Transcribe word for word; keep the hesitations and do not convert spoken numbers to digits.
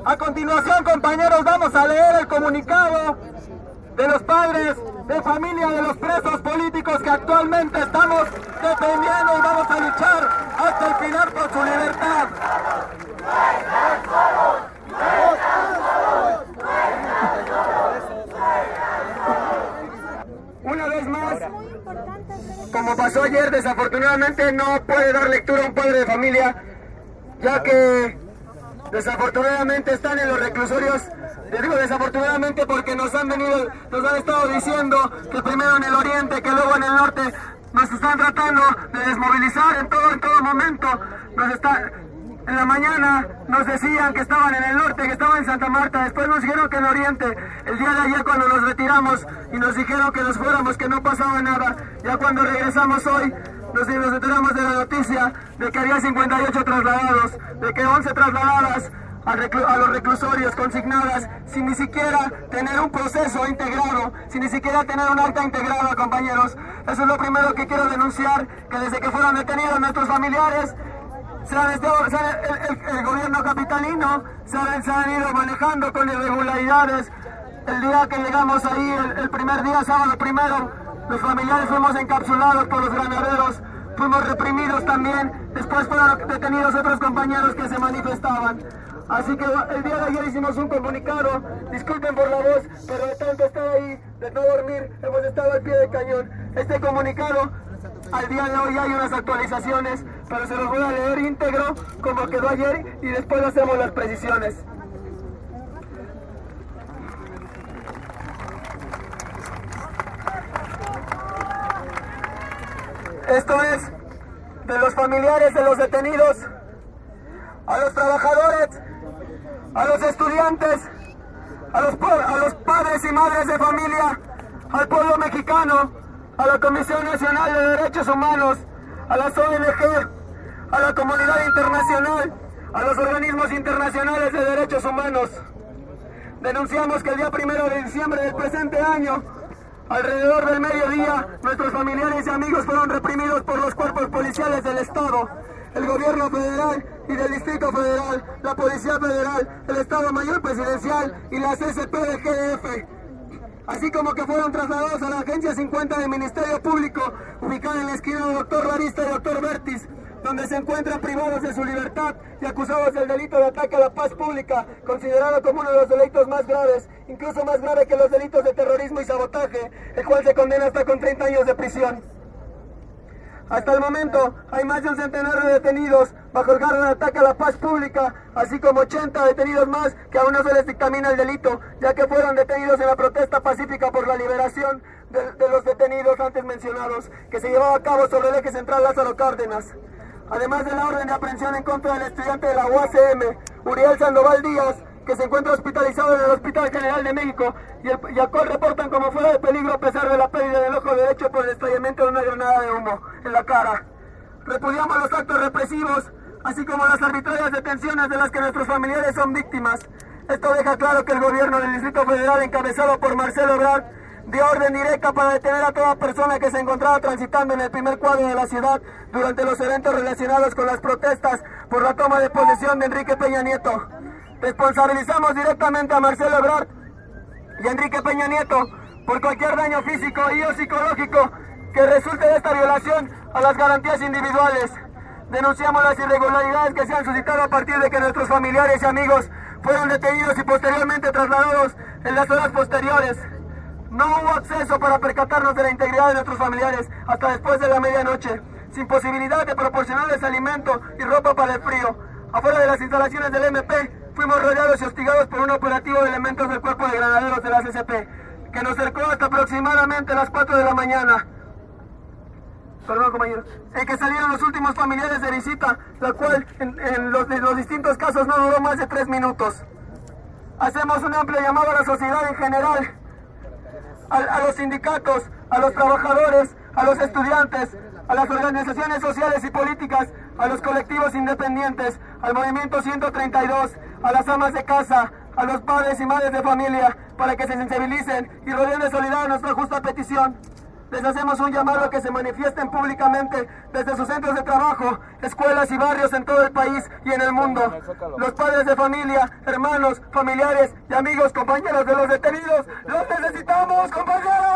A continuación, compañeros, vamos a leer el comunicado de los padres de familia de los presos políticos que actualmente estamos deteniendo y vamos a luchar hasta el final por su libertad. Una vez más, como pasó ayer, desafortunadamente no puede dar lectura a un padre de familia, ya que desafortunadamente están en los reclusorios. Les digo desafortunadamente porque nos han venido, nos han estado diciendo que primero en el oriente, que luego en el norte, nos están tratando de desmovilizar en todo, en todo momento. Nos está, en la mañana nos decían que estaban en el norte, que estaban en Santa Marta, después nos dijeron que en el oriente. El día de ayer cuando nos retiramos y nos dijeron que nos fuéramos, que no pasaba nada, ya cuando regresamos hoy, nos, nos enteramos de la noticia de que había cincuenta y ocho trasladados, de que once trasladadas a, reclu a los reclusorios consignadas, sin ni siquiera tener un proceso integrado, sin ni siquiera tener un acta integrada, compañeros. Eso es lo primero que quiero denunciar, que desde que fueron detenidos nuestros familiares, se han estado, se han, el, el, el gobierno capitalino se han, se han ido manejando con irregularidades. El día que llegamos ahí, el, el primer día, sábado primero, los familiares fuimos encapsulados por los granaderos, fuimos reprimidos también, después fueron detenidos otros compañeros que se manifestaban. Así que el día de ayer hicimos un comunicado, disculpen por la voz, pero de tanto estar ahí, de no dormir, hemos estado al pie del cañón. Este comunicado, al día de hoy hay unas actualizaciones, pero se los voy a leer íntegro como quedó ayer y después hacemos las precisiones. Esto es de los familiares de los detenidos, a los trabajadores, a los estudiantes, a los, a los padres y madres de familia, al pueblo mexicano, a la Comisión Nacional de Derechos Humanos, a las O N G, a la comunidad internacional, a los organismos internacionales de derechos humanos. Denunciamos que el día primero de diciembre del presente año, alrededor del mediodía, nuestros familiares y amigos fueron reprimidos por los cuerpos policiales del Estado, el gobierno federal y del Distrito Federal, la Policía Federal, el Estado Mayor Presidencial y la C C P de G D F, así como que fueron trasladados a la Agencia cincuenta del Ministerio Público, ubicada en la esquina de Doctor Larista y Doctor Bertis, donde se encuentran privados de su libertad y acusados del delito de ataque a la paz pública, considerado como uno de los delitos más graves, incluso más grave que los delitos de terrorismo y sabotaje, el cual se condena hasta con treinta años de prisión. Hasta el momento hay más de un centenar de detenidos bajo el cargo de ataque a la paz pública, así como ochenta detenidos más que aún no se les dictamina el delito, ya que fueron detenidos en la protesta pacífica por la liberación de, de los detenidos antes mencionados, que se llevaba a cabo sobre el eje central Lázaro Cárdenas. Además de la orden de aprehensión en contra del estudiante de la U A C M, Uriel Sandoval Díaz, que se encuentra hospitalizado en el Hospital General de México y, el, y al cual reportan como fuera de peligro a pesar de la pérdida del ojo derecho por el estallamiento de una granada de humo en la cara. Repudiamos los actos represivos, así como las arbitrarias detenciones de las que nuestros familiares son víctimas. Esto deja claro que el gobierno del Distrito Federal, encabezado por Marcelo Ebrard, dio orden directa para detener a toda persona que se encontraba transitando en el primer cuadro de la ciudad durante los eventos relacionados con las protestas por la toma de posesión de Enrique Peña Nieto. Responsabilizamos directamente a Marcelo Ebrard y a Enrique Peña Nieto por cualquier daño físico y o psicológico que resulte de esta violación a las garantías individuales. Denunciamos las irregularidades que se han suscitado a partir de que nuestros familiares y amigos fueron detenidos y posteriormente trasladados en las horas posteriores. No hubo acceso para percatarnos de la integridad de nuestros familiares hasta después de la medianoche, sin posibilidad de proporcionarles alimento y ropa para el frío. Afuera de las instalaciones del M P, fuimos rodeados y hostigados por un operativo de elementos del Cuerpo de Granaderos de la C C P, que nos cercó hasta aproximadamente las cuatro de la mañana. Perdón, compañeros. En que salieron los últimos familiares de visita, la cual en, en, los, en los distintos casos no duró más de tres minutos. Hacemos un amplio llamado a la sociedad en general, a, a los sindicatos, a los trabajadores, a los estudiantes, a las organizaciones sociales y políticas, a los colectivos independientes, al movimiento ciento treinta y dos, a las amas de casa, a los padres y madres de familia, para que se sensibilicen y rodeen de solidaridad nuestra justa petición. Les hacemos un llamado a que se manifiesten públicamente desde sus centros de trabajo, escuelas y barrios en todo el país y en el mundo. Los padres de familia, hermanos, familiares y amigos, compañeros de los detenidos, ¡los necesitamos, compañeros!